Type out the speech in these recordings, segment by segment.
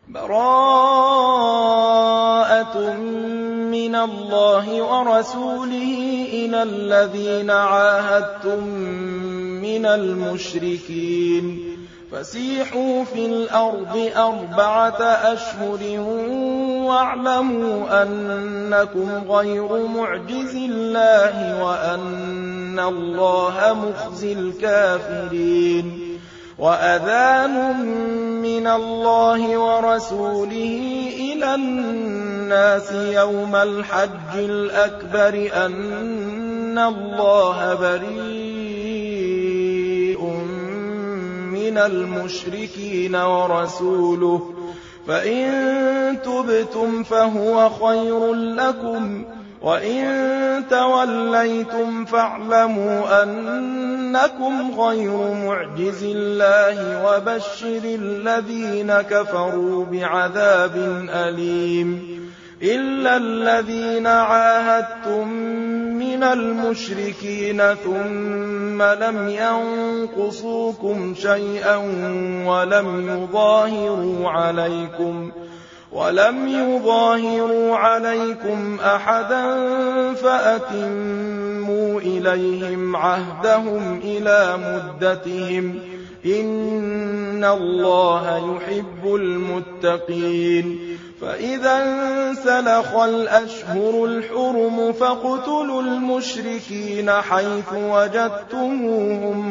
بَرَاءَةٌ مِّنَ اللَّهِ وَرَسُولِهِ إِلَى الَّذِينَ عَاهَدتُّم مِّنَ الْمُشْرِكِينَ فَسِيحُوا فِي الْأَرْضِ 4 أشهر وَاعْلَمُوا أَنَّكُمْ غَيْرُ مُعْجِزِي اللَّهِ وَأَنَّ اللَّهَ مُخْزِي الْكَافِرِينَ وَأَذَانٌ مِّنَ اللَّهِ وَرَسُولِهِ إِلَى النَّاسِ يَوْمَ الْحَجِّ الْأَكْبَرِ أَنَّ اللَّهَ بَرِيءٌ مِّنَ الْمُشْرِكِينَ وَرَسُولُهُ فَإِن تُبْتُمْ فَهُوَ خَيْرٌ لَّكُمْ وَإِن تَوَلَّيْتُمْ فَاعْلَمُوا أَنَّكُمْ غَيْرُ مُعْجِزِي اللَّهِ وَبَشِّرِ الَّذِينَ كَفَرُوا بِعَذَابٍ أَلِيمٍ إِلَّا الَّذِينَ عَاهَدتُّم مِّنَ الْمُشْرِكِينَ ثُمَّ لَمْ يَنقُصُوكُمْ شَيْئًا وَلَمْ يُظَاهِرُوا عَلَيْكُمْ أَحَدًا فَأَتِمُّوا إِلَيْهِمْ عَهْدَهُمْ إِلَىٰ مُدَّتِهِمْ ۚ إِنَّ اللَّهَ يُحِبُّ الْمُتَّقِينَ فَإِذَا انسَلَخَ الْأَشْهُرُ الْحُرُمُ فَاقْتُلُوا الْمُشْرِكِينَ حَيْثُ وَجَدتُّمُوهُمْ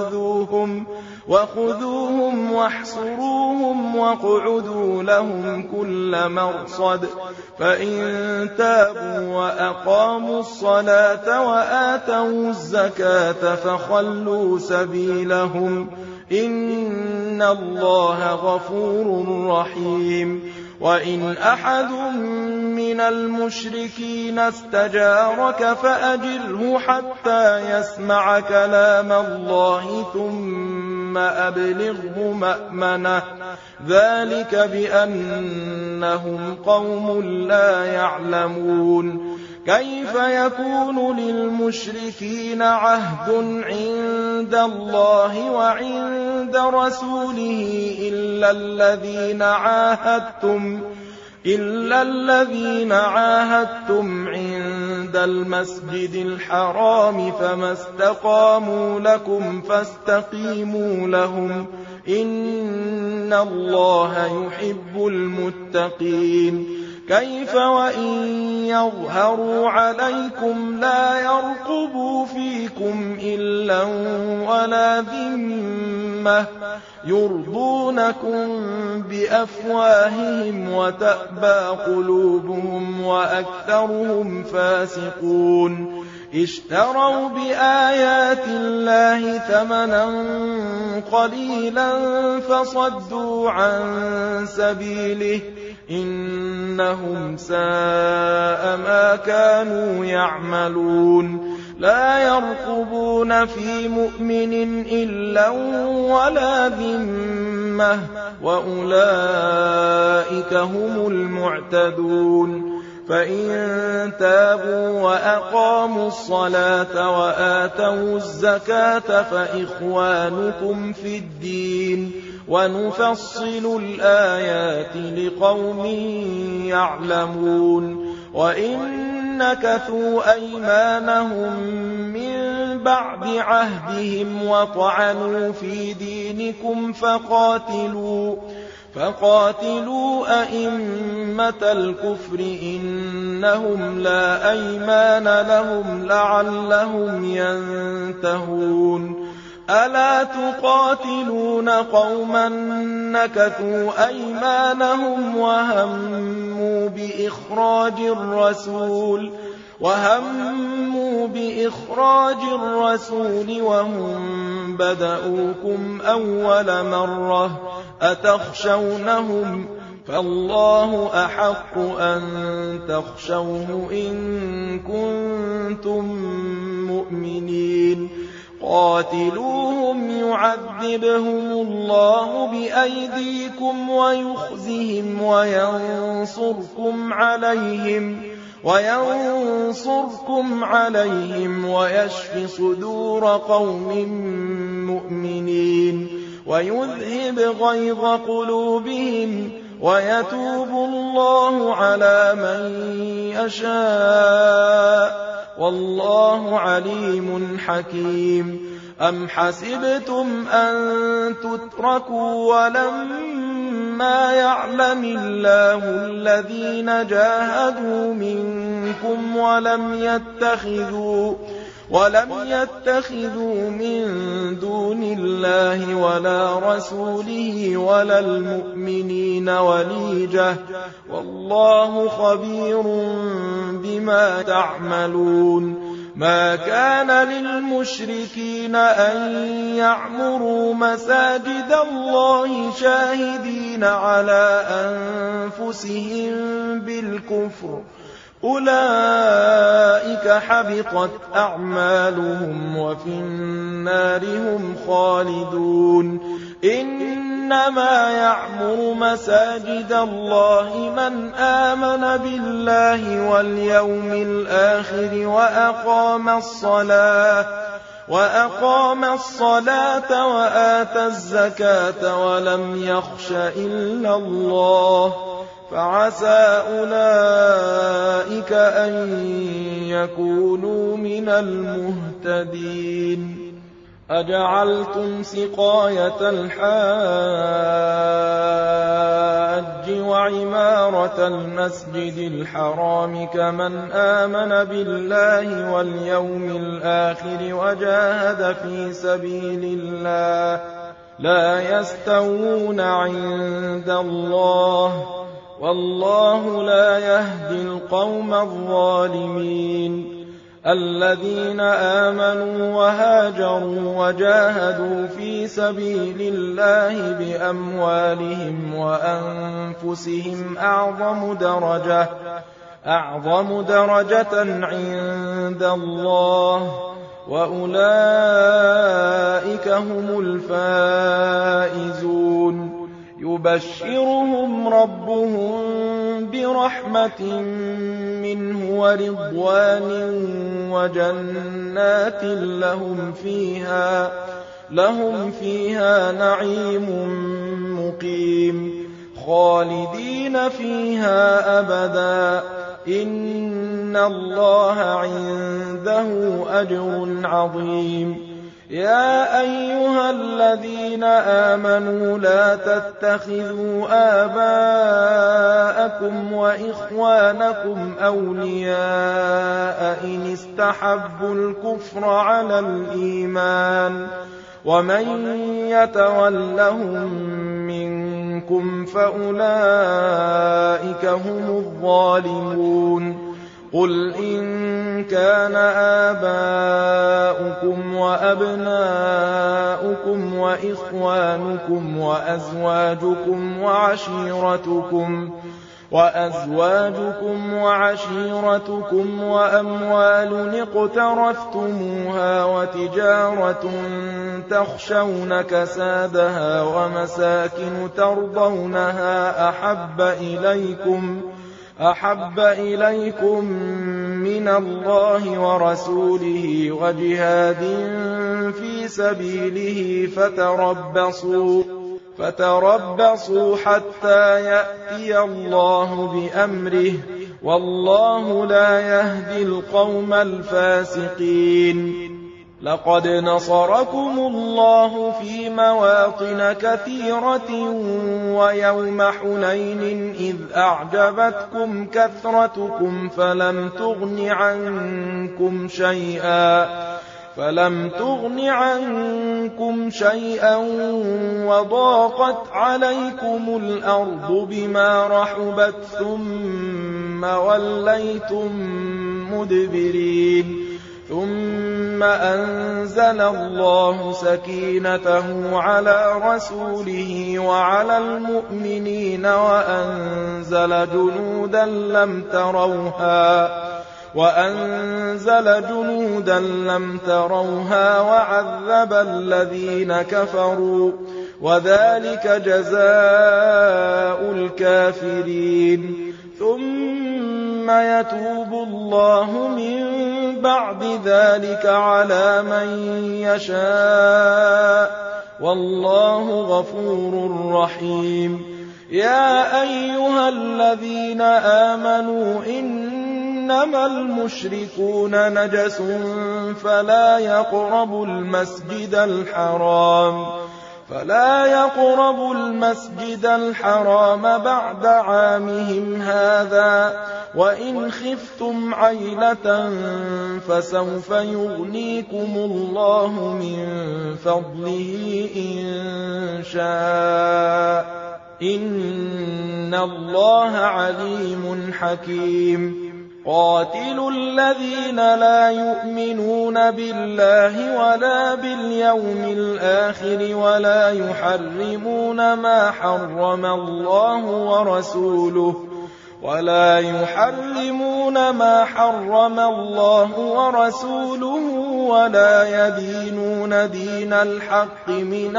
وَخُذُوهُمْ وَاحْصُرُوهُمْ وَاقْعُدُوا لَهُمْ كُلَّ مَرْصَدٍ فَإِن تَابُوا وَأَقَامُوا الصَّلَاةَ وَآتَوُا الزَّكَاةَ فَخَلُّوا سَبِيلَهُمْ ۚ إِنَّ اللَّهَ غَفُورٌ رَّحِيمٌ وَإِنْ أَحَدٌ مِّنَ الْمُشْرِكِينَ اسْتَجَارَكَ فَأَجِرْهُ حَتَّىٰ يَسْمَعَ كَلَامَ اللَّهِ ثُمَّ أَبْلِغْهُ مَأْمَنَهُ ۚ ذَٰلِكَ بِأَنَّهُمْ قَوْمٌ لَّا يَعْلَمُونَ كَيْفَ يَكُونُ لِلْمُشْرِكِينَ عَهْدٌ عِندَ اللَّهِ وَعِندَ رَسُولِهِ إِلَّا الَّذِينَ عَاهَدتُّمْ عِندَ الْمَسْجِدِ الْحَرَامِ فَمَا اسْتَقَامُوا لَكُمْ فَاسْتَقِيمُوا لَهُمْ ۚ إِنَّ اللَّهَ يُحِبُّ الْمُتَّقِينَ كَيْفَ وَإِن يَظْهَرُوا عَلَيْكُمْ لَا يَرْقُبُوا فِيكُمْ إِلًّا وَلَا ذِمَّةً يُرْضُونَكُم بِأَفْوَاهِهِمْ وَتَأْبَىٰ قُلُوبُهُمْ وَأَكْثَرُهُمْ فَاسِقُونَ اشْتَرَوْا بِآيَاتِ اللَّهِ ثَمَنًا قَلِيلًا فَصَدُّوا عَن سَبِيلِهِ ۚ إِنَّهُمْ سَاءَ مَا كَانُوا يَعْمَلُونَ لَا يَرْقُبُونَ فِي مُؤْمِنٍ إِلًّا وَلَا ذِمَّةً وَأُولَٰئِكَ هُمُ الْمُعْتَدُونَ فَإِن تَابُوا وَأَقَامُوا الصَّلَاةَ وَآتَوُا الزَّكَاةَ فَإِخْوَانُكُمْ فِي الدِّينِ وَنُفَصِّلُ الْآيَاتِ لِقَوْمٍ يَعْلَمُونَ وَإِن نَّكَثُوا أَيْمَانَهُم مِّن بَعْدِ عَهْدِهِمْ وَطَعَنُوا فِي دِينِكُمْ فَقَاتِلُوا أَئِمَّةَ الْكُفْرِ إِنَّهُمْ لَا أَيْمَانَ لَهُمْ لَعَلَّهُمْ يَنتَهُونَ أَلَا تُقَاتِلُونَ قَوْمًا نَّكَثُوا أَيْمَانَهُمْ وَهَمُّوا بِإِخْرَاجِ الرَّسُولِ وَهُم بَدَءُوكُمْ أَوَّلَ مَرَّةٍ ۚ أَتَخْشَوْنَهُمْ ۚ فَاللَّهُ أَحَقُّ أَن تَخْشَوْهُ إِن كُنتُم مُّؤْمِنِينَ قَاتِلُوهُمْ يُعَذِّبْهُمُ اللَّهُ بِأَيْدِيكُمْ وَيُخْزِهِمْ وَيَنصُرْكُمْ عَلَيْهِمْ وَيَشْفِ صُدُورَ قَوْمٍ مُّؤْمِنِينَ ويذهب غيظ قلوبهم ويتوب الله على من يشاء والله عليم حكيم أم حسبتم أن تتركوا ولما يعلم الله الذين جاهدوا منكم ولم يتخذوا من دون الله ولا رسوله ولا المؤمنين وليجة والله خبير بما تعملون ما كان للمشركين أن يعمروا مساجد الله شاهدين على أنفسهم بالكفر أولئك حبطت أعمالهم وفي النار هم خالدون إنما يعمر مساجد الله من آمن بالله واليوم الآخر وأقام الصلاة وآتى الزكاة ولم يخش إلا الله فعسى أولئك أن يكونوا من المهتدين أجعلتم سقاية الحاج وعمارة المسجد الحرام كمن آمن بالله واليوم الآخر وجاهد في سبيل الله لا يستوون عند الله والله لا يهدي القوم الظالمين الذين آمنوا وهاجروا وجاهدوا في سبيل الله بأموالهم وأنفسهم أعظم درجة عند الله وأولئك هم الفائزون يبشرهم ربهم برحمة منه ورضوان وجنات لهم فيها نعيم مقيم خالدين فيها أبدا إن الله عنده أجر عظيم يا أيها الذين آمنوا لا تتخذوا آباءكم وإخوانكم أولياء إن استحبوا الكفر على الإيمان ومن يتولهم منكم فأولئك هم الظالمون قل إن كان آباؤكم وأبناؤكم وإخوانكم وأزواجكم وعشيرتكم وأموال اقترفتموها وتجارة تخشون كسادها ومساكن ترضونها أحب إليكم من الله ورسوله وجهاد في سبيله فتربصوا حتى يأتي الله بأمره والله لا يهدي القوم الفاسقين لقد نصركم الله في مواطن كثيرة ويوم حنين إذ أعجبتكم كثرتكم فلم تغن عنكم شيئا وضاقت عليكم الأرض بما رحبت ثم وليتم مدبرين ثم أنزل الله سكينته على رسوله وعلى المؤمنين وأنزل جنودا لم تروها وعذب الذين كفروا وذلك جزاء الكافرين ثم يتوب الله من بعد ذلك على من يشاء والله غفور رحيم. يا أيها الذين آمنوا إنما المشركون نجس فلا يقربوا المسجد الحرام بعد عامهم هذا وإن خفتم عيلة فسوف يغنيكم الله من فضله إن شاء إن الله عليم حكيم. قاتلوا الذين لا يؤمنون بالله ولا باليوم الآخر ولا يحرمون ما حرم الله ورسوله ولا يدينون دين الحق من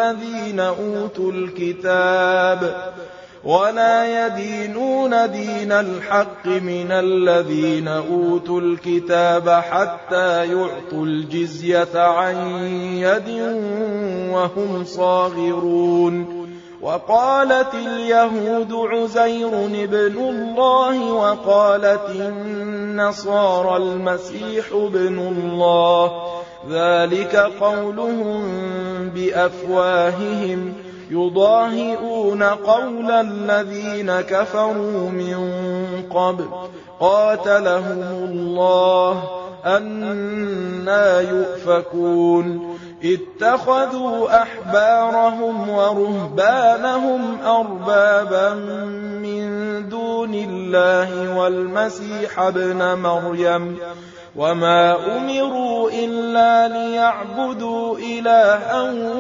الذين أوتوا الكتاب حتى يعطوا الجزية عن يد وهم صاغرون. وقالت اليهود عزير ابن الله وقالت النصارى المسيح ابن الله ذلك قولهم بأفواههم يضاهئون قول الذين كفروا من قبل قاتلهم الله أنى يؤفكون. اتخذوا أحبارهم ورهبانهم أربابا من دون الله والمسيح ابن مريم وما أمروا إلا ليعبدوا إلها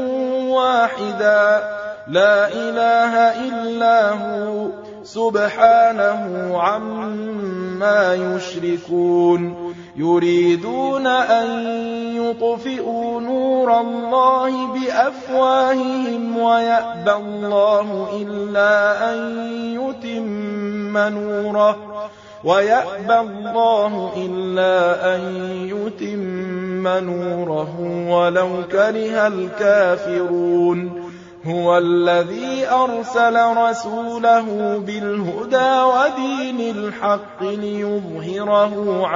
واحدا لا إله إلا هو سبحانه عما يشركون. يريدون أن يطفئوا نور الله بأفواههم ويأبى الله إلا أن يتم نوره ولو كره الكافرون. هو الذي أرسل رسوله بالهدى ودين الحق ليظهره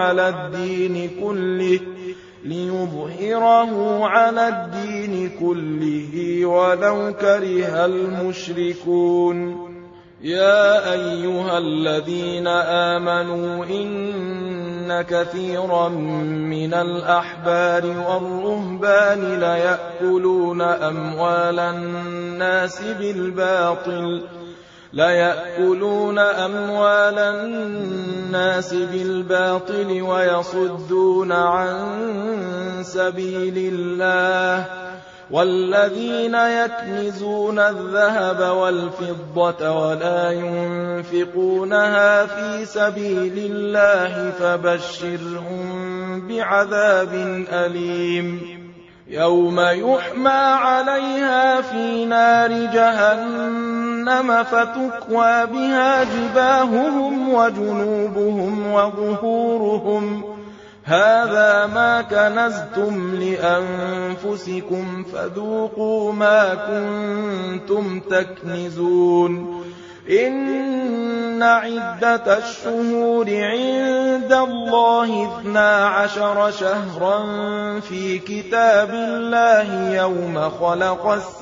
على الدين كله ولو كره المشركون. يا أيها الذين آمنوا إن كثيرا من الأحبار والرهبان ليأكلون أموال الناس بالباطل ويصدون عن سبيل الله. والذين يكنزون الذهب والفضة ولا ينفقونها في سبيل الله فبشرهم بعذاب أليم. يوم يحمى عليها في نار جهنم فتكوى بها جباههم وجنوبهم وظهورهم هذا ما كنزتم لأنفسكم فذوقوا ما كنتم تكنزون. إن عدة الشهور عند الله 12 شهرا في كتاب الله يوم خلق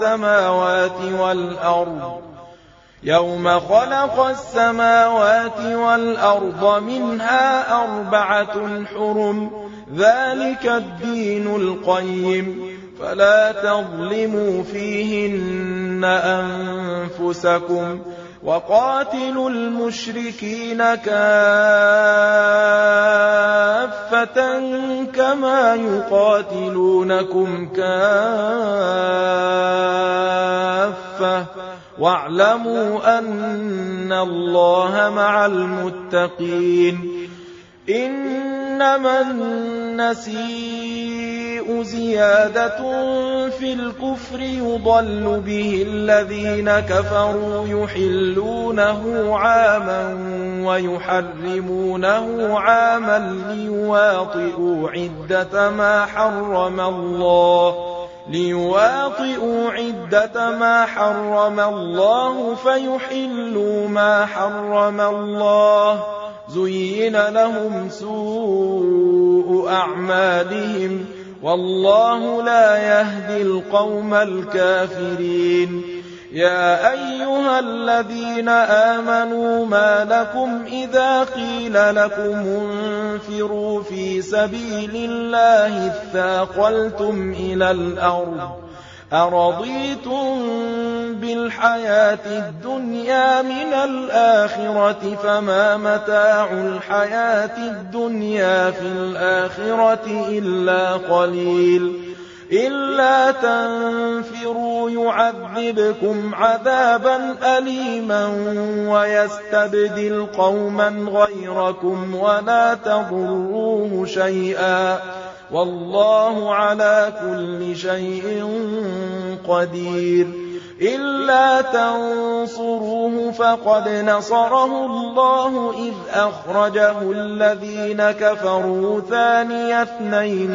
السماوات والأرض منها 4 حرم ذلك الدين القيم فلا تظلموا فيهن أنفسكم وقاتلوا المشركين كافة كما يقاتلونكم كافة واعلموا أن الله مع المتقين. إنما النسيء زيادة في الكفر يضل به الذين كفروا يحلونه عاما ويحرمونه عاما ليواطئوا عدة ما حرم الله ليواطئوا عدة ما حرم الله فيحلوا ما حرم الله زين لهم سوء أعمالهم والله لا يهدي القوم الكافرين يا أيها الذين آمنوا ما لكم إذا قيل لكم انفروا في سبيل الله اثاقلتم إلى الأرض أرضيتم بالحياة الدنيا من الآخرة فما متاع الحياة الدنيا في الآخرة إلا قليل إلا تنفروا يعذبكم عذابا أليما ويستبدل قوما غيركم ولا تضروه شيئا والله على كل شيء قدير إلا تنصروه فقد نصره الله إذ أخرجه الذين كفروا ثاني اثنين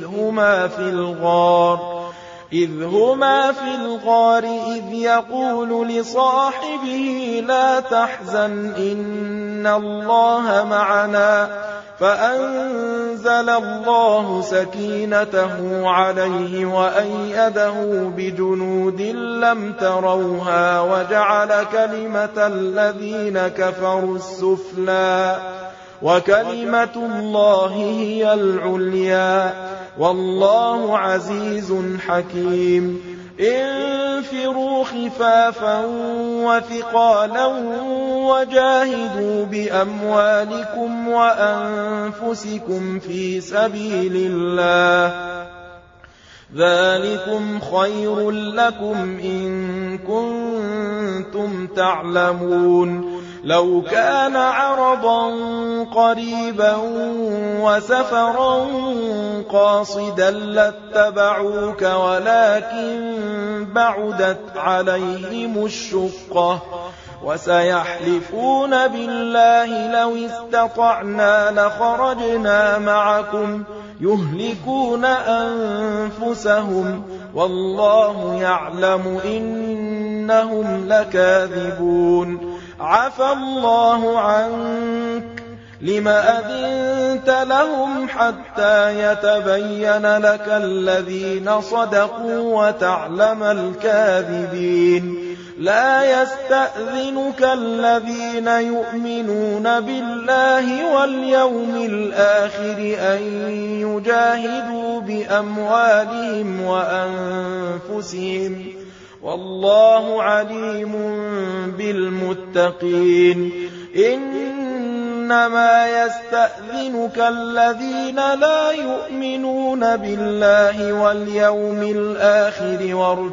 إذ هما في الغار إذ يقول لصاحبه لا تحزن إن الله معنا فأنزل الله سكينته عليه وأيده بجنود لم تروها وجعل كلمة الذين كفروا السفلى وكلمة الله هي العليا والله عزيز حكيم انفروا خفافا وثقالا وجاهدوا بأموالكم وأنفسكم في سبيل الله ذلكم خير لكم إن كنتم تعلمون لو كان عرضا قريبا وسفرا قاصدا لاتبعوك ولكن بعدت عليهم الشقة وسيحلفون بالله لو استطعنا لخرجنا معكم يهلكون أنفسهم والله يعلم إنهم لكاذبون عفى الله عنك لم أذنت لهم حتى يتبين لك الذين صدقوا وتعلم الكاذبين لا يستأذنك الذين يؤمنون بالله واليوم الآخر أن يجاهدوا بأموالهم وأنفسهم والله عليم بالمتقين إنما يستأذنك الذين لا يؤمنون بالله واليوم الآخر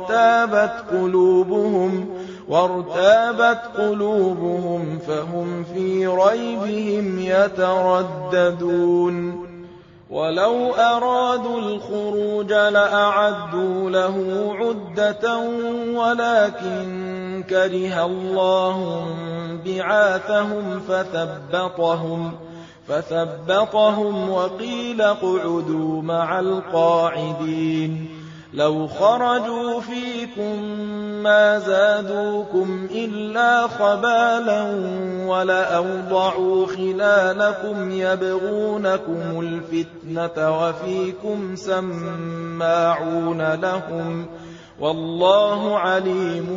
وارتابت قلوبهم فهم في ريبهم يترددون ولو أرادوا الخروج لأعدوا له عدة ولكن كره الله بعاثهم فثبطهم وقيل اقعدوا مع القاعدين لو خرجوا فيكم ما زادوكم إلا خبالا ولأوضعوا خلالكم يبغونكم الفتنة وفيكم سماعون لهم والله عليم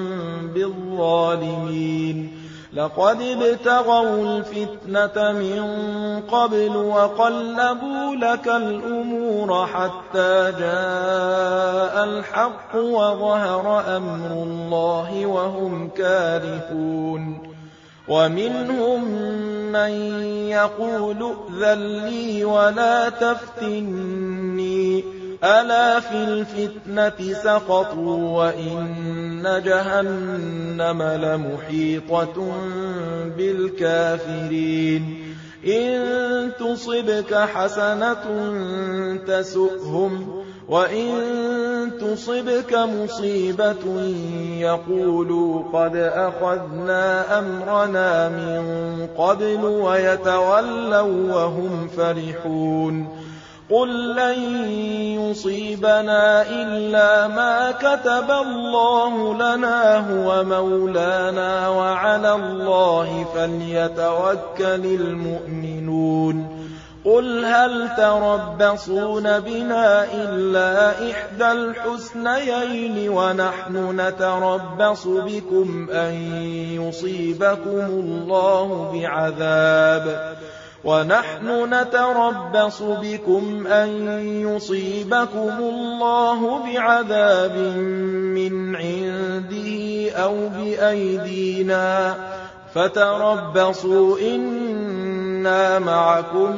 بالظالمين لقد ابتغوا الفتنة من قبل وقلبوا لك الأمور حتى جاء الحق وظهر أمر الله وهم كارهون ومنهم من يقول ائذن لي ولا تفتني ألا في الفتنة سقطوا وإن جهنم لمحيطة بالكافرين إن تصبك حسنة تسؤهم وإن تصبك مصيبة يقولوا قد أخذنا أمرنا من قبل ويتولوا وهم فرحون قل لن يصيبنا إلا ما كتب الله لنا هو مولانا وعلى الله فليتوكل المؤمنون قل هل تربصون بنا إلا إحدى الحسنيين ونحن نتربص بكم أن يصيبكم الله بعذاب من عنده أو بأيدينا فتربصوا إنا معكم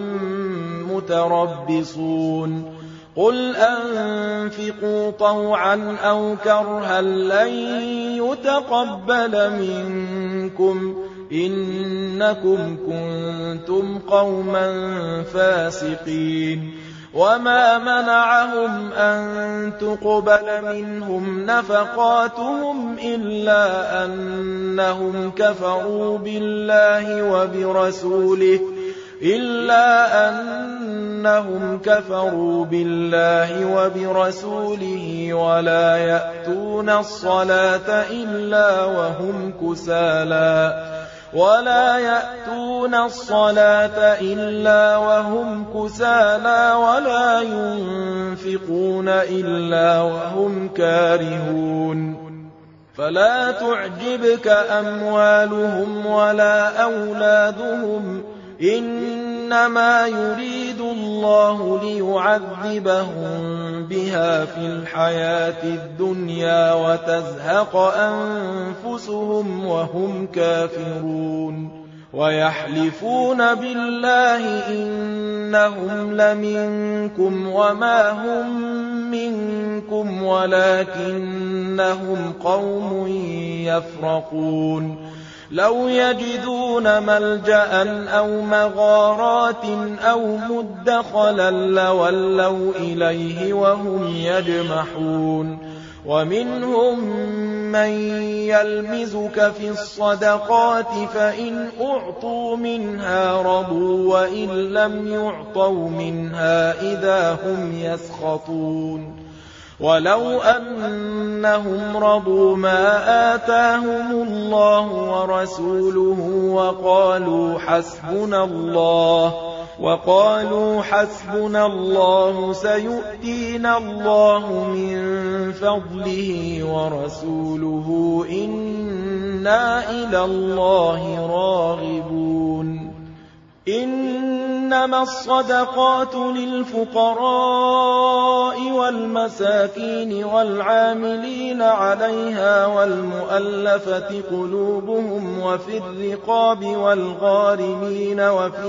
متربصون قل أنفقوا طوعا أو كرها لن يتقبل منكم إنكم كنتم قوما فاسقين وما منعهم أن تقبل منهم نفقاتهم إلا أنهم كفروا بالله وبرسوله ولا يأتون الصلاة إلا وهم كسالى ولا ينفقون إلا وهم كارهون فلا تعجبك أموالهم ولا أولادهم إنما يريد الله ليعذبهم بها في الحياة الدنيا وتزهق أنفسهم وهم كافرون ويحلفون بالله إنهم لمنكم وما هم منكم ولكنهم قوم يفرقون لو يجدون ملجأ أو مغارات أو مدخلا لولوا إليه وهم يجمحون ومنهم من يلمزك في الصدقات فإن أعطوا منها رضوا وإن لم يعطوا منها إذا هم يسخطون ولو أنهم رضوا ما آتاهم الله ورسوله وقالوا حسبنا الله سيؤتينا الله من فضله ورسوله إنا إلى الله راغبون إنما الصدقات للفقراء والمساكين والعاملين عليها والمؤلفة قلوبهم وفي الرقاب والغارمين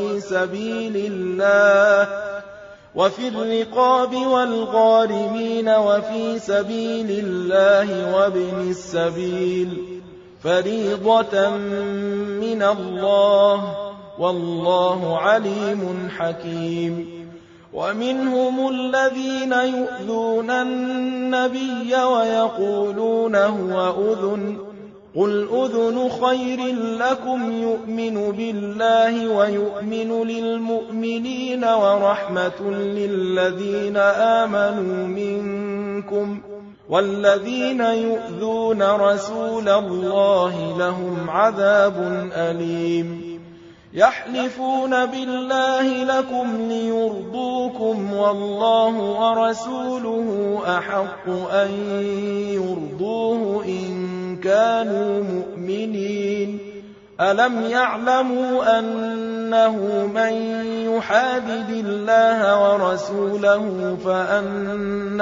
وفي سبيل الله وابن السبيل فريضة من الله والله عليم حكيم ومنهم الذين يؤذون النبي ويقولون هو أذن قل أذن خير لكم يؤمن بالله ويؤمن للمؤمنين ورحمة للذين آمنوا منكم والذين يؤذون رسول الله لهم عذاب أليم يحلفون بالله لكم ليرضوكم والله ورسوله أحق أن يرضوه إن كانوا مؤمنين ألم يعلموا أنه من يحادد الله ورسوله فأن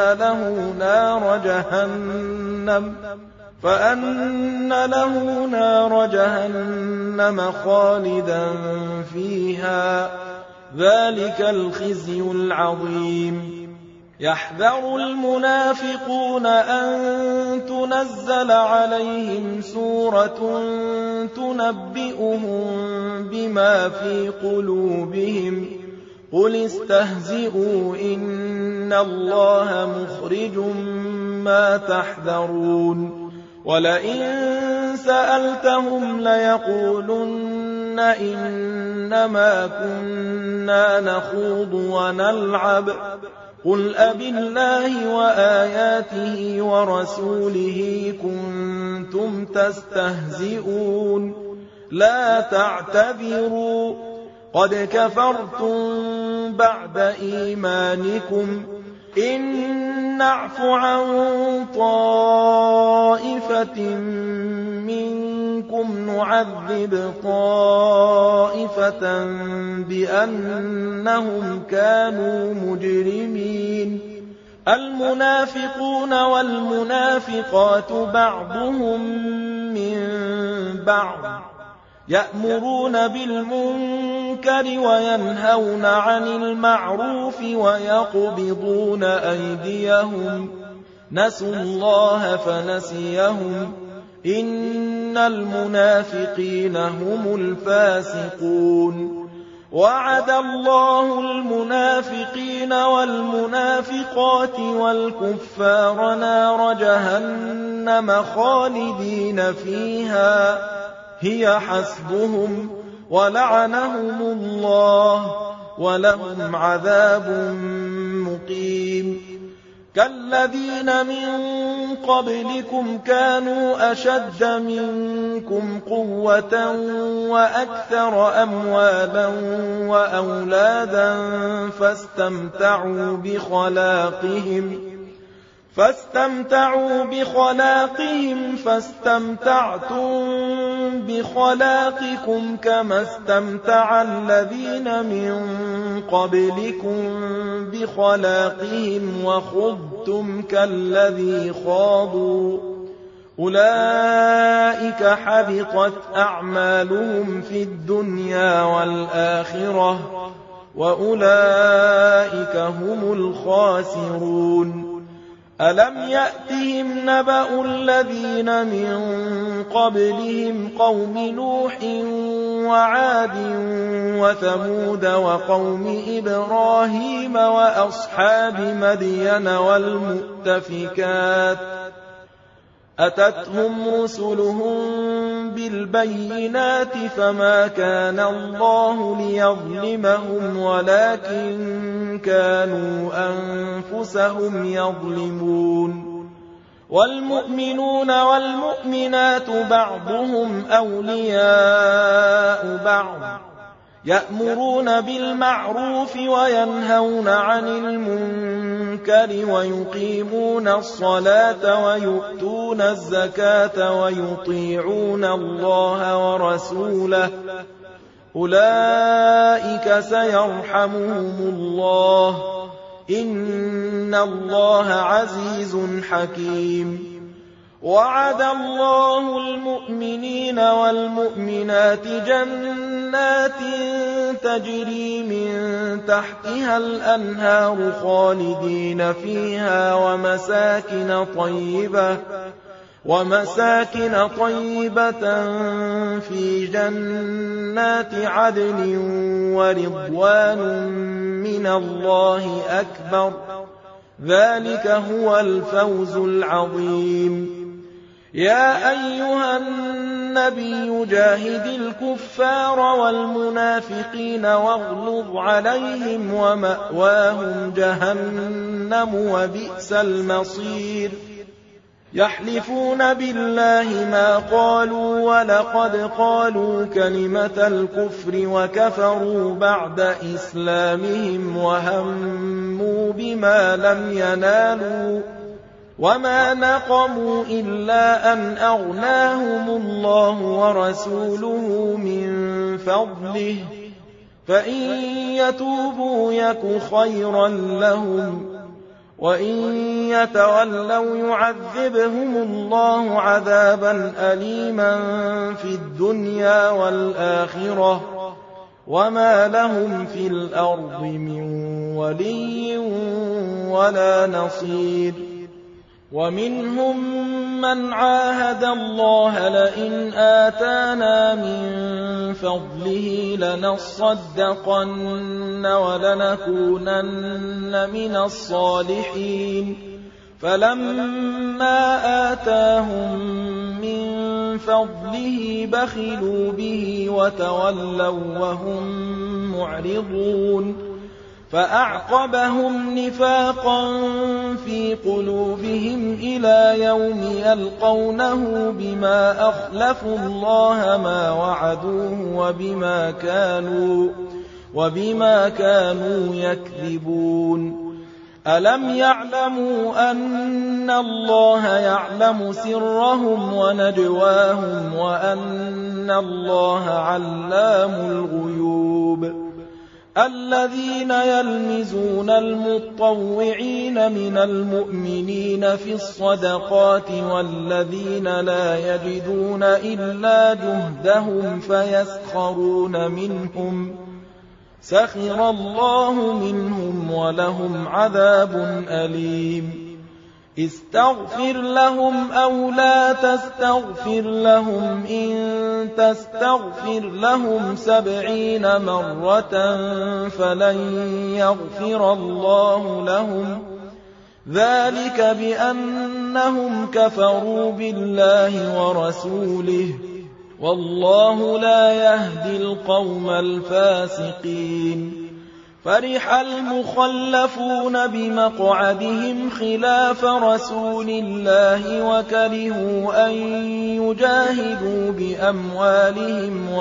له نار جهنم خالدا فيها ذلك الخزي العظيم يحذر المنافقون أن تنزل عليهم سورة تنبئهم بما في قلوبهم قل استهزئوا إن الله مخرج ما تحذرون ولئن سألتهم ليقولن إنما كنا نخوض ونلعب قل أبالله وآياته ورسوله كنتم تستهزئون لا تعتذروا قد كفرتم بعد إيمانكم إن نعف عن طائفة منكم نعذب طائفة بأنهم كانوا مجرمين المنافقون والمنافقات بعضهم من بعض يأمرون بالمنكر وينهون عن المعروف ويقبضون أيديهم نسوا الله فنسيهم إن المنافقين هم الفاسقون وعد الله المنافقين والمنافقات والكفار نار جهنم خالدين فيها هي حسبهم ولعنهم الله ولهم عذاب مقيم كالذين من قبلكم كانوا أشد منكم قوة وأكثر أموالا وأولادا فاستمتعوا بخلاقهم فاستمتعتم بخلاقكم كما استمتع الذين من قبلكم بخلاقهم وخضتم كالذي خاضوا أولئك حبطت أعمالهم في الدنيا والآخرة وأولئك هم الخاسرون ألم يأتهم نبأ الذين من قبلهم قوم نوح وعاد وثمود وقوم إبراهيم وأصحاب مدين والمؤتفكات أتتهم رسلهم بالبينات فما كان الله ليظلمهم ولكن كانوا أنفسهم يظلمون والمؤمنون والمؤمنات بعضهم أولياء بعض يأمرون بالمعروف وينهون عن المنكر ويقيمون الصلاة ويؤتون الزكاة ويطيعون الله ورسوله أولئك سيرحمهم الله إن الله عزيز حكيم وعد الله المؤمنين والمؤمنات جنات تجري من تحتها الأنهار خالدين فيها ومساكن طيبة في جنات عدن ورضوان من الله أكبر ذلك هو الفوز العظيم يا أيها النبي جاهد الكفار والمنافقين واغلظ عليهم ومأواهم جهنم وبئس المصير يحلفون بالله ما قالوا ولقد قالوا كلمة الكفر وكفروا بعد إسلامهم وهموا بما لم ينالوا وما نقموا إلا أن أغناهم الله ورسوله من فضله فإن يتوبوا يك خيرا لهم وإن يتولوا يعذبهم الله عذابا أليما في الدنيا والآخرة وما لهم في الأرض من ولي ولا نصير ومنهم من عاهد الله لئن آتانا من فضله لنصدقن ولنكونن من الصالحين فلما آتاهم من فضله بخلوا به وتولوا وهم معرضون فأعقبهم نفاقا في قلوبهم إلى يوم يلقونه بما أخلفوا الله ما وعدوه وبما كانوا يكذبون ألم يعلموا أن الله يعلم سرهم ونجواهم وأن الله علام الغيوب الذين يلمزون المطوعين من المؤمنين في الصدقات والذين لا يجدون إلا جهدهم فيسخرون منهم سخر الله منهم ولهم عذاب أليم استغفر لهم أو لا تستغفر لهم إن تستغفر لهم 70 مرة فلن يغفر الله لهم ذلك بأنهم كفروا بالله ورسوله والله لا يهدي القوم الفاسقين فرح المخلفون بمقعدهم خلاف رسول الله وكرهوا أن يجاهدوا بأموالهم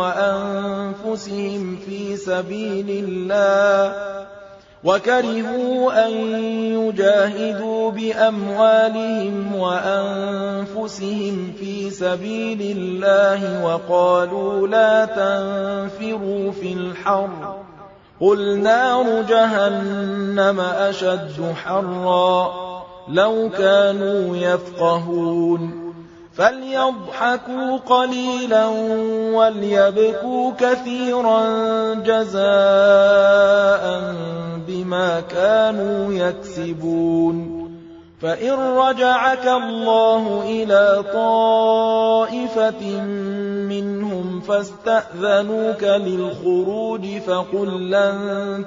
وأنفسهم في سبيل الله وقالوا لا تنفروا في الحر قل نار جهنم أشد حرا لو كانوا يفقهون فليضحكوا قليلا وليبكوا كثيرا جزاء بما كانوا يكسبون فإن رجعك الله إلى طائفة منهم فاستأذنوك للخروج فقل لن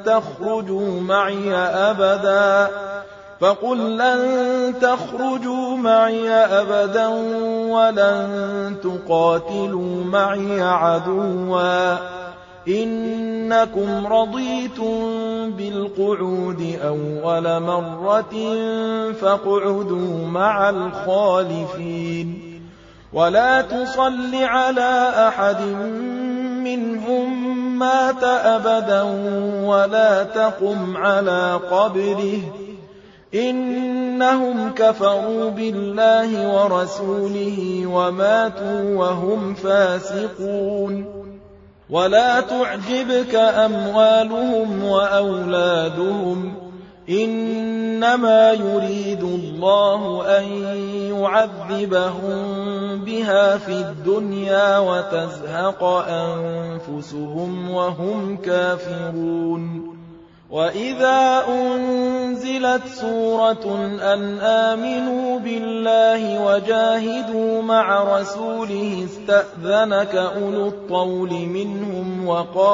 تخرجوا معي أبدا ولن تقاتلوا معي عدوا إنكم رضيتم بالقعود أول مرة فاقعدوا مع الخالفين ولا تصل على أحد منهم مات أبدا ولا تقم على قبره إنهم كفروا بالله ورسوله وماتوا وهم فاسقون ولا تعجبك أموالهم وأولادهم إنما يريد الله أن يعذبهم بها في الدنيا وتزهق أنفسهم وهم كافرون وإذا أنزلت سورة أن آمنوا بالله وجاهدوا مع رسوله استأذنك أولو الطول منهم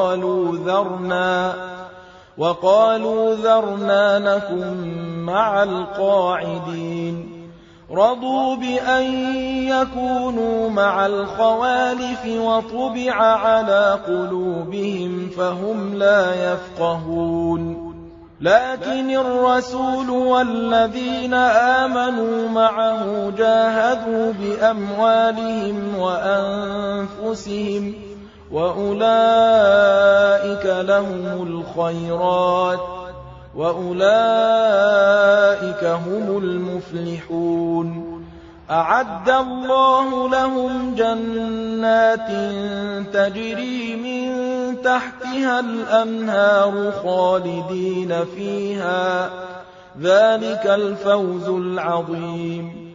وقالوا ذرنا نكن مع القاعدين رضوا بأن يكونوا مع الخوالف وطبع على قلوبهم فهم لا يفقهون لكن الرسول والذين آمنوا معه جاهدوا بأموالهم وأنفسهم وأولئك لهم الخيرات وأولئك هم المفلحون أعد الله لهم جنات تجري من تحتها الأنهار خالدين فيها ذلك الفوز العظيم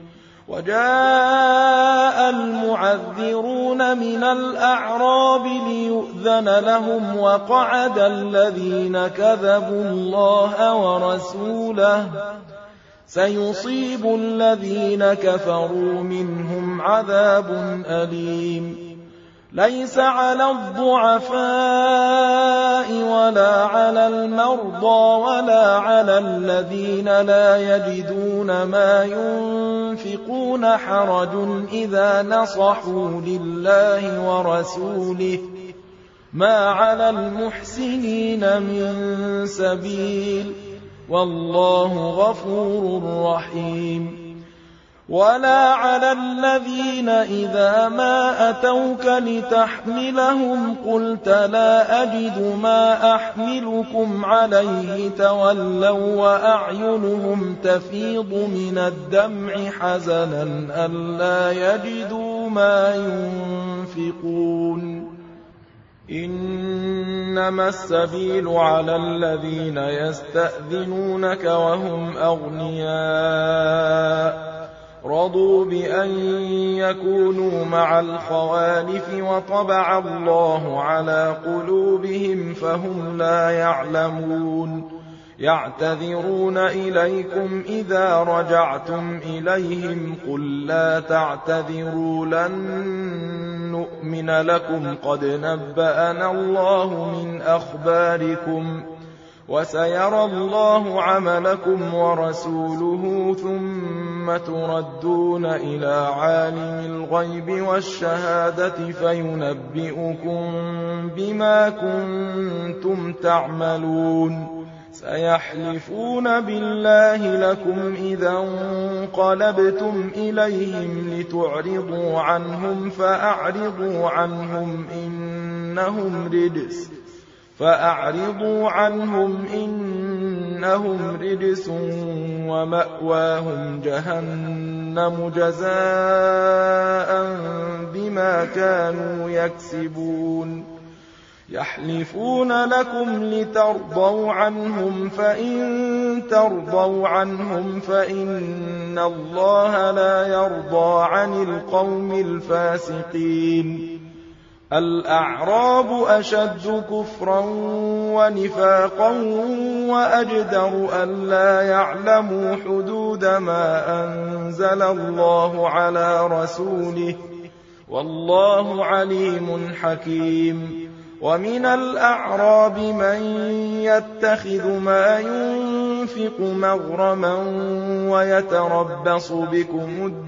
وجاء المعذرون من الأعراب ليؤذن لهم وقعد الذين كذبوا الله ورسوله سيصيب الذين كفروا منهم عذاب أليم ليس على الضعفاء ولا على المرضى ولا على الذين لا يجدون ما ينفقون ينفقون حرج إذا نصحوا لله ورسوله ما على المحسنين من سبيل والله غفور رحيم ولا على الذين إذا ما أتوك لتحملهم قلت لا أجد ما أحملكم عليه تولوا وأعينهم تفيض من الدمع حزنا ألا يجدوا ما ينفقون إنما السبيل على الذين يستأذنونك وهم أغنياء رضوا بأن يكونوا مع الخوالف وطبع الله على قلوبهم فهم لا يعلمون يعتذرون إليكم إذا رجعتم إليهم قل لا تعتذروا لن نؤمن لكم قد نبأنا الله من أخباركم وسيرى الله عملكم ورسوله ثم تردون إلى عالم الغيب والشهادة فينبئكم بما كنتم تعملون سيحلفون بالله لكم إذا انقلبتم إليهم لتعرضوا عنهم فأعرضوا عنهم إنهم رجس ومأواهم جهنم جزاء بما كانوا يكسبون يحلفون لكم لترضوا عنهم فإن ترضوا عنهم فإن الله لا يرضى عن القوم الفاسقين الأعراب أشد كفرا ونفاقا وأجدر ألا يعلموا حدود ما أنزل الله على رسوله والله عليم حكيم ومن الأعراب من يتخذ ما ينفق مغرما ويتربص بكم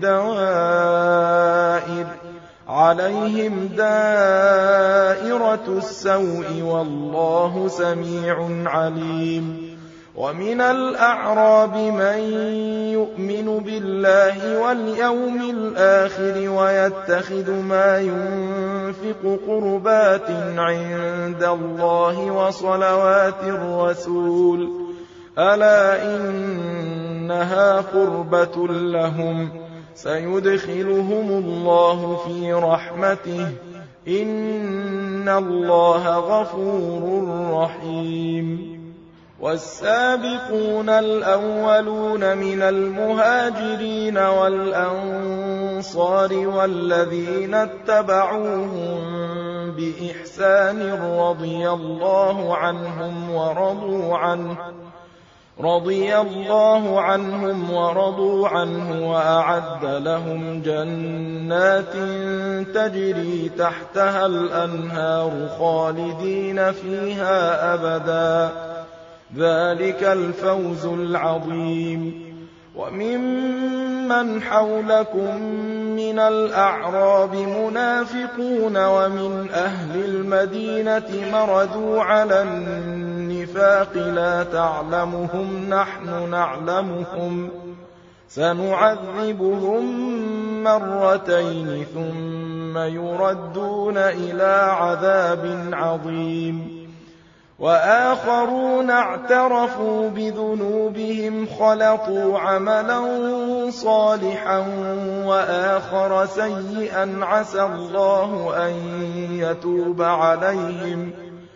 الدوائر عليهم دائرة السوء والله سميع عليم ومن الأعراب من يؤمن بالله واليوم الآخر ويتخذ ما ينفق قربات عند الله وصلوات الرسول ألا إنها قربة لهم سيدخلهم الله في رحمته إن الله غفور رحيم والسابقون الأولون من المهاجرين والأنصار والذين اتبعوهم بإحسان رضي الله عنهم ورضوا عنه وأعد لهم جنات تجري تحتها الأنهار خالدين فيها أبدا ذلك الفوز العظيم وممن حولكم من الأعراب منافقون ومن أهل المدينة مردوا على النفاق لا تعلمهم نحن نعلمهم سنعذبهم مرتين ثم يردون إلى عذاب عظيم وآخرون اعترفوا بذنوبهم خلطوا عملا صالحا وآخر سيئا عسى الله أن يتوب عليهم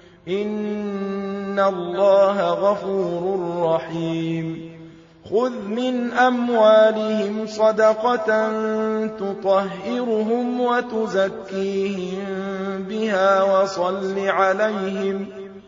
إن الله غفور رحيم خذ من أموالهم صدقة تطهرهم وتزكيهم بها وصل عليهم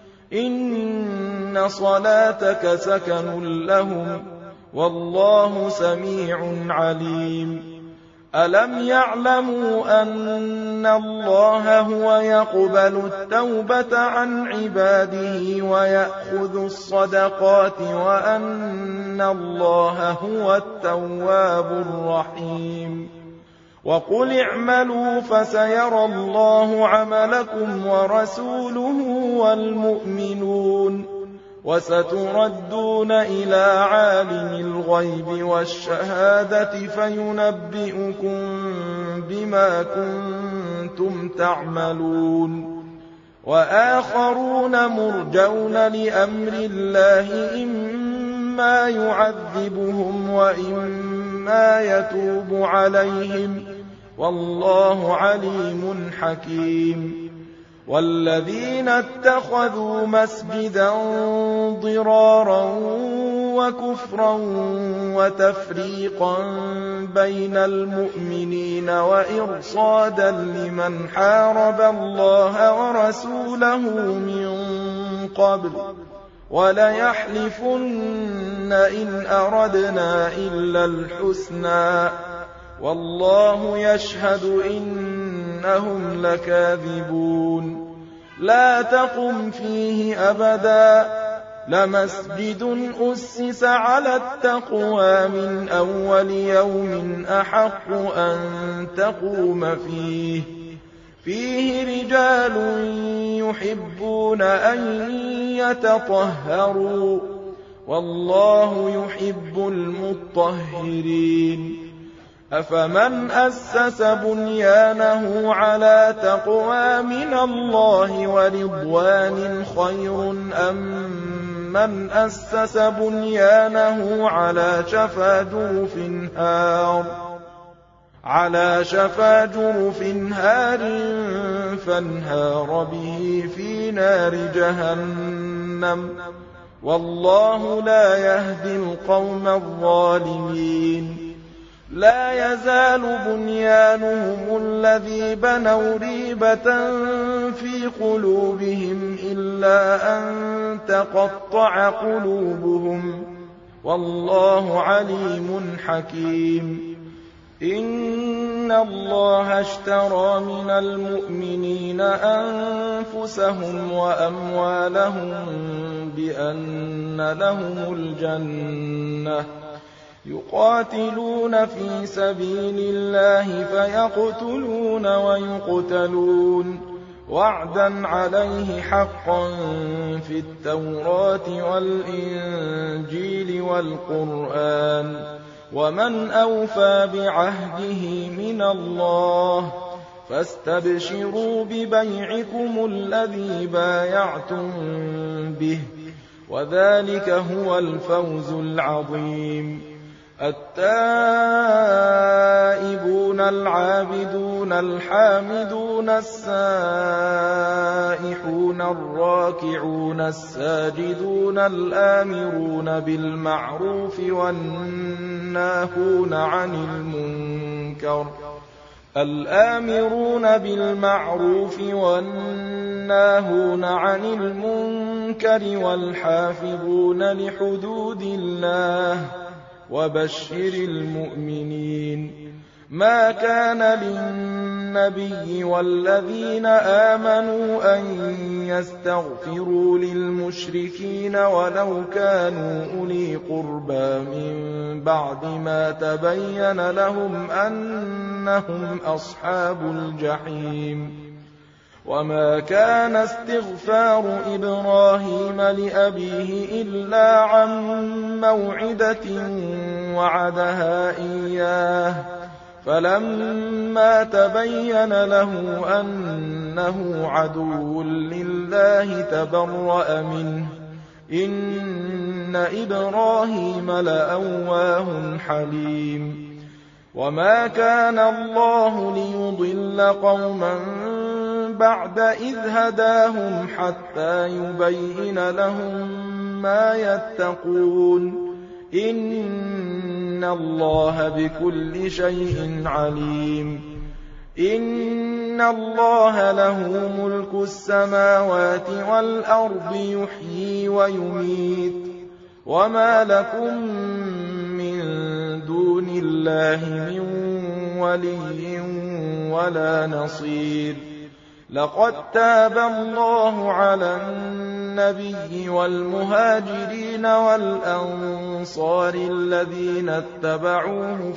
إن صلاتك سكن لهم والله سميع عليم ألم يعلموا أن الله هو يقبل التوبة عن عباده ويأخذ الصدقات وأن الله هو التواب الرحيم وقل اعملوا فسيرى الله عملكم ورسوله والمؤمنون وستردون إلى عالم الغيب والشهادة فينبئكم بما كنتم تعملون وآخرون مرجون لأمر الله إما يعذبهم وإما يتوب عليهم والله عليم حكيم والذين اتخذوا مسجدا ضرارا وكفرا وتفريقا بين المؤمنين وإرصادا لمن حارب الله ورسوله من قبل وليحلفن إن أردنا إلا الحسنى والله يشهد إنهم لكاذبون لا تقم فيه أبدا لمسجد أسس على التقوى من أول يوم أحق أن تقوم فيه رجال يحبون أن يتطهروا والله يحب المطهرين أفمن أسس بنيانه على تقوى من الله ورضوان خير أم من أسس بنيانه على شفا جرف هار فانهار به في نار جهنم والله لا يهدي القوم الظالمين لا يزال بنيانهم الذي بنوا ريبة في قلوبهم إلا أن تقطع قلوبهم والله عليم حكيم إن الله اشترى من المؤمنين أنفسهم وأموالهم بأن لهم الجنة يقاتلون في سبيل الله فيقتلون ويقتلون وعدا عليه حقا في التوراة والإنجيل والقرآن ومن أوفى بعهده من الله فاستبشروا ببيعكم الذي بايعتم به وذلك هو الفوز العظيم التائبون العابدون الحامدون السائحون الراكعون الساجدون الآمرون بالمعروف والناهون عن المنكر والحافظون لحدود الله وبشر المؤمنين ما كان للنبي والذين آمنوا أن يستغفروا للمشركين ولو كانوا أولي قربى من بعد ما تبين لهم أنهم أصحاب الجحيم وما كان استغفار إبراهيم لأبيه إلا عن موعدة وعدها إياه فلما تبين له أنه عدو لله تبرأ منه إن إبراهيم لأواه حليم وما كان الله ليضل قوما بعد إذ هداهم حتى يبين لهم ما يتقون إن الله بكل شيء عليم إن الله له ملك السماوات والأرض يحيي ويميت وما لكم من دون الله من وَلِيٍّ وَلَا نَصِيرٍ لقد تاب الله على النبي والمهاجرين والأنصار الذين اتبعوه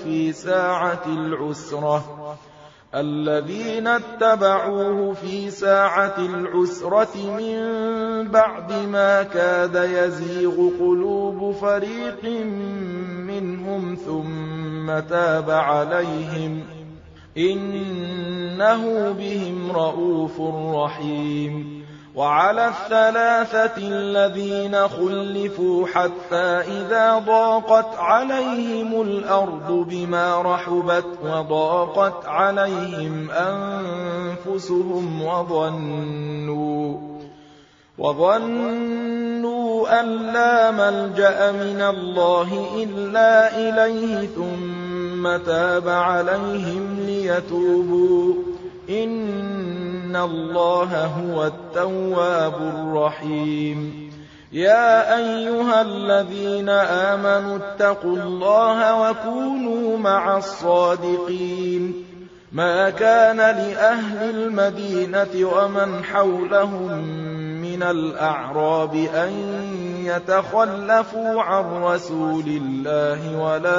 في ساعة العسرة من بعد ما كاد يزيغ قلوب فريق منهم ثم تاب عليهم إنه بهم رءوف رحيم وعلى الثلاثة الذين خلفوا حتى إذا ضاقت عليهم الأرض بما رحبت وضاقت عليهم أنفسهم وظنوا أن لا ملجأ من الله إلا إليه ثم تاب عليهم ليتوبوا إن الله هو التواب الرحيم يا أيها الذين آمنوا اتقوا الله وكونوا مع الصادقين ما كان لأهل المدينة ومن حولهم من الأعراب أن يتخلفوا عن رسول الله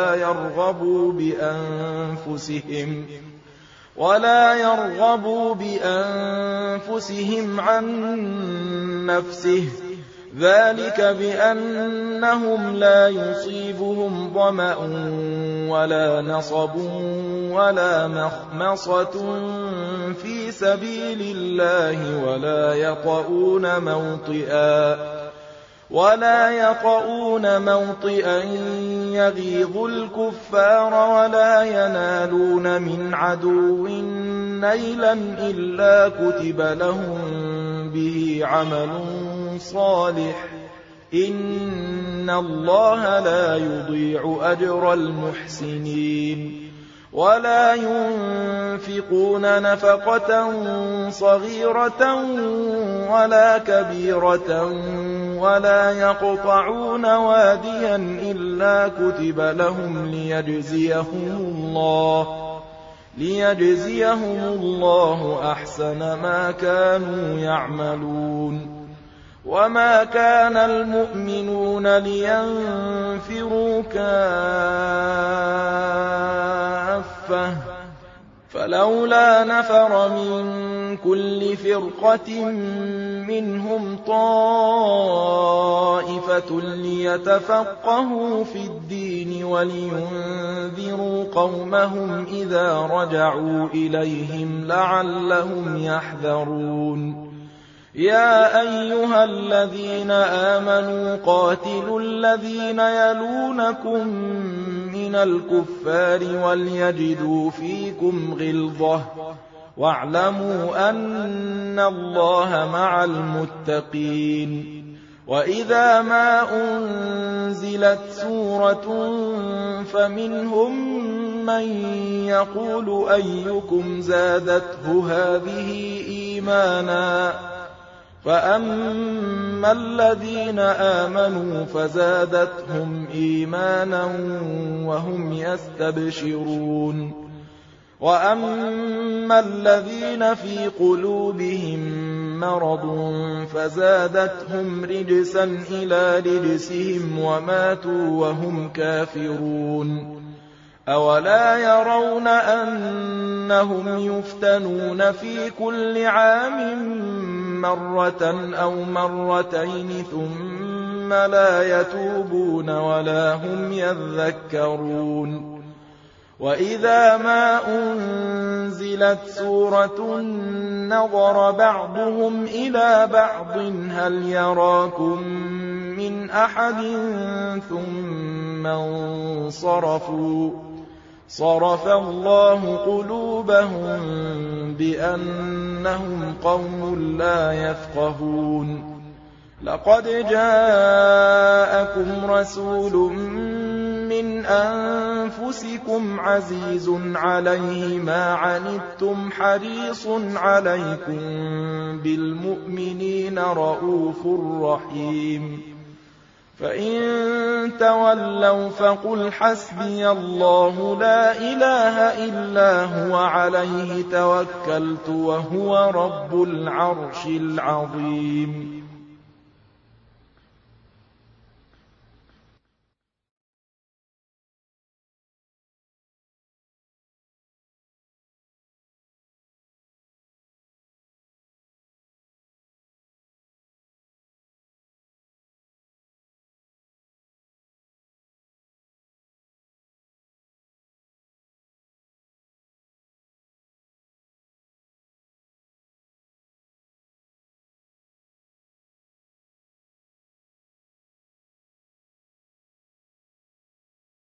ولا يرغبوا بأنفسهم عن نفسه ذلك بأنهم لا يصيبهم ظمأ ولا نصب ولا مخمصة في سبيل الله ولا يطؤون موطئا يغيظ الكفار ولا ينالون من عدو نيلا إلا كتب لهم به عمل صالح إن الله لا يضيع أجر المحسنين ولا ينفقون نفقة صغيرة ولا كبيرة ولا يقطعون واديا إلا كتب لهم ليجزيهم الله أحسن ما كانوا يعملون وما كان المؤمنون لينفروا كافة فلولا نفر من كل فرقة منهم طائفة ليتفقهوا في الدين ولينذروا قومهم إذا رجعوا إليهم لعلهم يحذرون يا أيها الذين آمنوا قاتلوا الذين يلونكم من الكفار وليجدوا فيكم غلظة واعلموا أن الله مع المتقين وإذا ما أنزلت سورة فمنهم من يقول أيكم زادته هذه إيمانا فأما الذين آمنوا فزادتهم إيمانا وهم يستبشرون وأما الذين في قلوبهم مرض فزادتهم رجسا إلى رجسهم وماتوا وهم كافرون أولا يرون أنهم يفتنون في كل عام مرة أو مرتين ثم لا يتوبون ولا هم يذكرون وإذا ما أنزلت سورة نظر بعضهم إلى بعض هل يراكم من أحد ثم انصرفوا صرف الله قلوبهم بأنهم قوم لا يفقهون لقد جاءكم رسول من أنفسكم عزيز عليه ما عنتم حريص عليكم بالمؤمنين رءوف رحيم فإن تولوا فقل حسبي الله لا إله إلا هو عليه توكلت وهو رب العرش العظيم